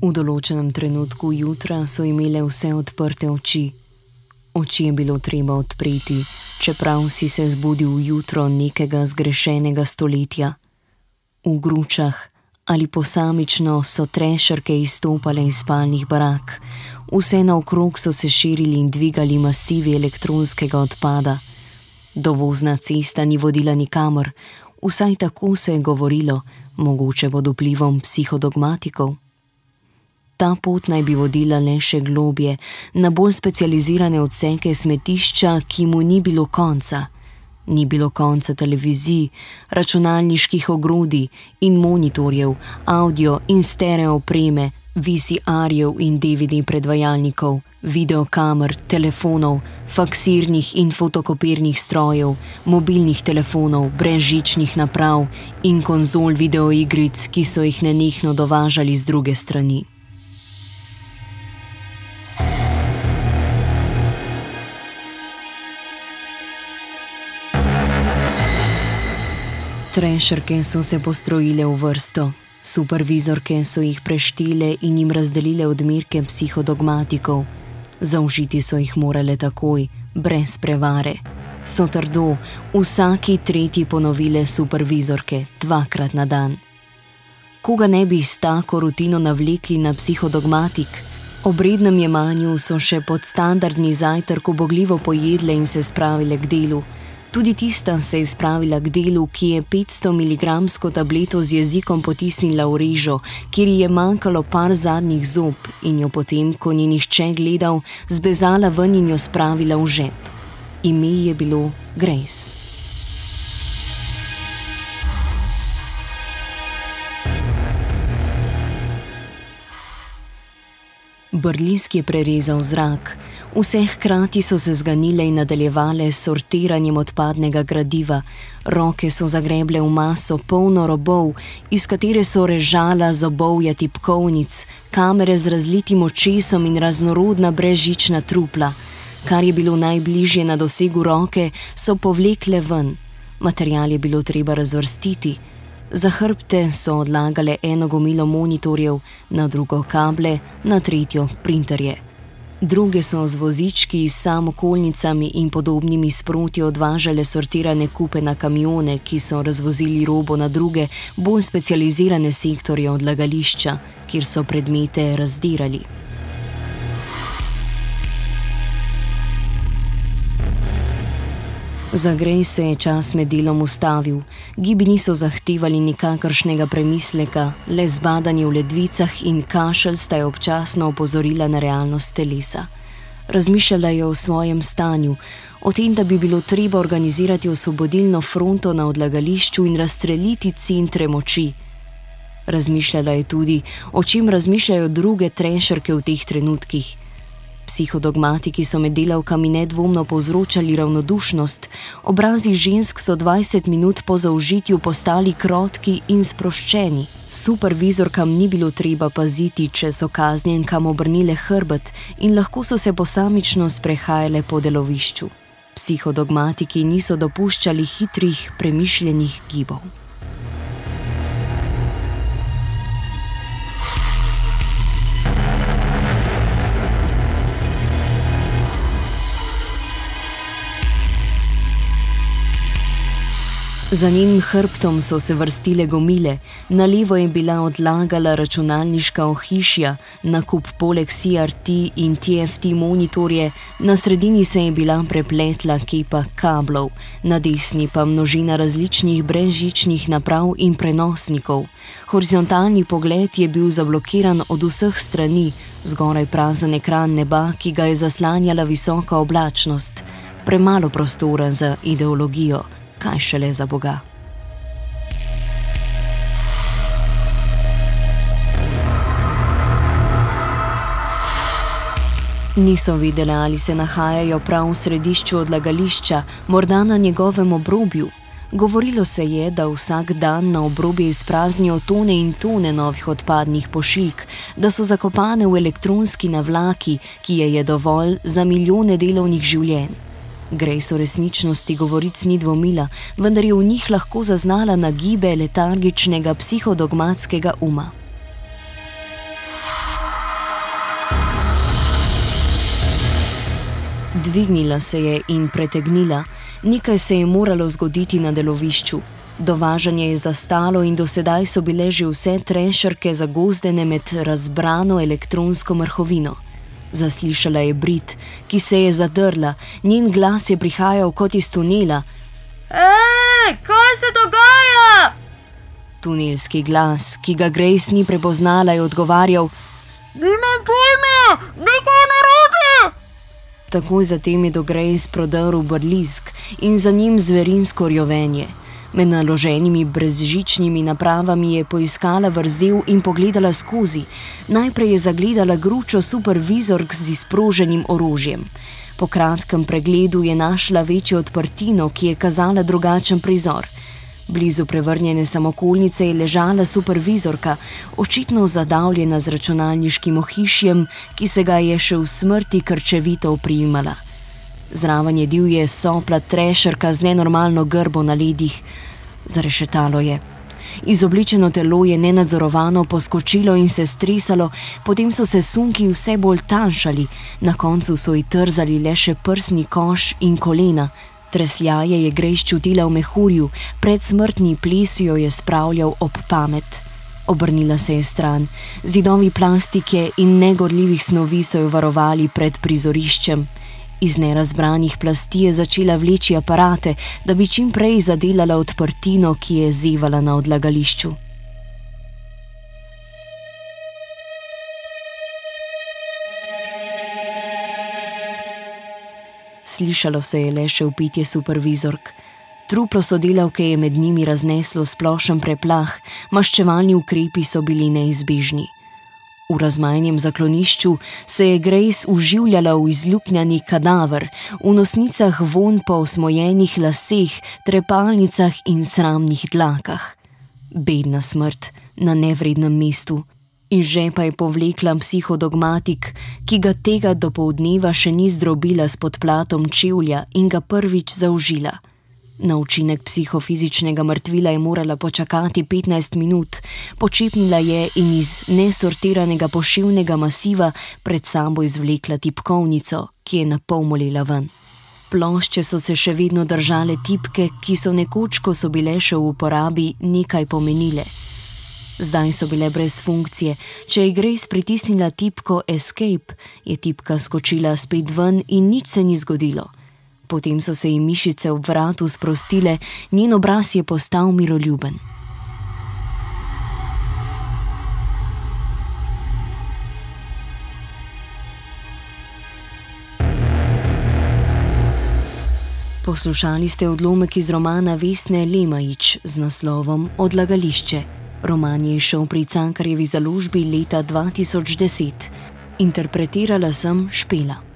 V določenem trenutku jutra so imele vse odprte oči. Oči je bilo treba odpreti, čeprav si se zbudil jutro nekega zgrešenega stoletja. V gručah ali posamično so trešerke izstopale iz spalnih barak, vse naokrog so se širili in dvigali masivi elektronskega odpada. Dovozna cesta ni vodila nikamor, vsaj tako se je govorilo, mogoče pod vplivom psihodogmatikov. Ta pot naj bi vodila le še globje, na bolj specializirane odseke smetišča, ki mu ni bilo konca. Ni bilo konca televizij, računalniških ogrodij in monitorjev, audio in stereo opreme, VCR-jev in DVD predvajalnikov, videokamer, telefonov, faksirnih in fotokopirnih strojev, mobilnih telefonov, brezžičnih naprav in konzol videoigric, ki so jih nenehno dovažali z druge strani. Trešerke so se postrojile v vrsto, supervizorke so jih preštele in jim razdelile odmerke psihodogmatikov. Zaužiti so jih morale takoj, brez prevare. So trdo, vsaki tretji ponovile supervizorke, 2-krat na dan. Koga ne bi s tako rutino navlekli na psihodogmatik? Ob rednem jemanju so še pod standardni zajtrk ubogljivo pojedle in se spravile k delu. Tudi tista se je spravila k delu, ki je 500 mg tableto z jezikom potisnila v režo, kjer ji je manjkalo par zadnjih zob in jo potem, ko ni nihče gledal, zbezala ven in jo spravila v žep. Ime je bilo Grace. Brlisk je prerezal zrak. Vse hkrati so se zganile in nadaljevale s sortiranjem odpadnega gradiva. Roke so zagreble v maso polno robov, iz katere so režala zobovja tipkovnic, kamere z razlitim očesom in raznorodna brezžična trupla. Kar je bilo najbližje na dosegu roke, so povlekle ven. Material je bilo treba razvrstiti. Za hrbte so odlagale eno gomilo monitorjev, na drugo kable, na tretjo printerje. Druge so z vozički s samokolnicami in podobnimi sproti odvažale sortirane kupe na kamione, ki so razvozili robo na druge, bolj specializirane sektorje odlagališča, kjer so predmete razdirali. Za Grace se je čas med delom ustavil. Gibi niso zahtevali nikakršnega premisleka, le zbadanje v ledvicah in kašelj sta je občasno opozorila na realnost telesa. Razmišljala je o svojem stanju, o tem, da bi bilo treba organizirati osvobodilno fronto na odlagališču in razstreliti centre moči. Razmišljala je tudi, o čem razmišljajo druge trešerke v teh trenutkih. Psihodogmatiki so med delavkami nedvomno povzročali ravnodušnost, obrazi žensk so 20 minut po zaužitju postali krotki in sproščeni. Supervizorkam ni bilo treba paziti, če so kaznjenkam obrnile hrbet in lahko so se posamično sprehajale po delovišču. Psihodogmatiki niso dopuščali hitrih, premišljenih gibov. Za njenim hrbtom so se vrstile gomile, na levo je bila odlagala računalniška ohišja, nakup poleg CRT in TFT monitorje, na sredini se je bila prepletla kepa kablov, na desni pa množina različnih brezžičnih naprav in prenosnikov. Horizontalni pogled je bil zablokiran od vseh strani, zgoraj prazen ekran neba, ki ga je zaslanjala visoka oblačnost. Premalo prostora za ideologijo. Kaj šele za Boga. Niso vedele, ali se nahajajo prav v središču odlagališča, morda na njegovem obrobju. Govorilo se je, da vsak dan na obrobje izpraznijo tone in tone novih odpadnih pošiljk, da so zakopane v elektronski navlaki, ki je dovolj za milijone delovnih življenj. Grace o resničnosti govoric ni dvomila, vendar je v njih lahko zaznala nagibe letargičnega psihodogmatskega uma. Dvignila se je in pretegnila, nekaj se je moralo zgoditi na delovišču. Dovažanje je zastalo in dosedaj so bile že vse trešerke zagozdene med razbrano elektronsko mrhovino. Zaslišala je Brit, ki se je zadrla, njen glas je prihajal kot iz tunela. Kaj se dogaja? Tunelski glas, ki ga Grace ni prepoznala, je odgovarjal: Nimam pojma, nekaj je narobe! Takoj zatem je do Grace prodrl brlisk in za njim zverinsko rjovenje. Med naloženimi brezžičnimi napravami je poiskala vrzel in pogledala skozi. Najprej je zagledala gručo supervizork z izproženim orožjem. Po kratkem pregledu je našla večjo odprtino, ki je kazala drugačen prizor. Blizu prevrnjene samokolnice je ležala supervizorka, očitno zadavljena z računalniškim ohišjem, ki se ga je še v smrti krčevito oprijemala. Zraven je divje sopla trešerka z nenormalno grbo na ledih. Zarešetalo je. Izobličeno telo je nenadzorovano poskočilo in se stresalo, potem so se sunki vse bolj tanjšali, na koncu so ji trzali le še prsni koš in kolena. Tresljaje je Grace čutila v mehurju, predsmrtni ples jo je spravljal ob pamet. Obrnila se je stran. Zidovi plastike in negorljivih snovi so jo varovali pred prizoriščem. Iz nerazbranih plasti je začela vleči aparate, da bi čim prej zadelala odprtino, ki je zevala na odlagališču. Slišalo se je le še vpitje supervizork. Truplo sodelavke je med njimi razneslo splošen preplah, maščevalni ukrepi so bili neizbežni. V razmajanjem zaklonišču se je Grace uživljala v izluknjani kadaver, v nosnicah vonj po osmojenih laseh, trepalnicah in sramnih dlakah. Bedna smrt na nevrednem mestu. Iz žepa je povlekla psihodogmatik, ki ga tega dopoldneva še ni zdrobila s podplatom čevlja in ga prvič zaužila. Na učinek psihofizičnega mrtvila je morala počakati 15 minut, počepnila je in iz nesortiranega poševnega masiva pred sabo izvlekla tipkovnico, ki je napol molela ven. Plošče so se še vedno držale tipke, ki so nekoč, ko so bile še v uporabi, nekaj pomenile. Zdaj so bile brez funkcije. Če je Grace pritisnila tipko Escape, je tipka skočila spet ven in nič se ni zgodilo. Potem so se ji mišice ob vratu sprostile, njen obraz je postal miroljuben. Poslušali ste odlomek iz romana Vesne Lemajić z naslovom Odlagališče. Roman je izšel pri Cankarjevi založbi leta 2010. Interpretirala sem Špela.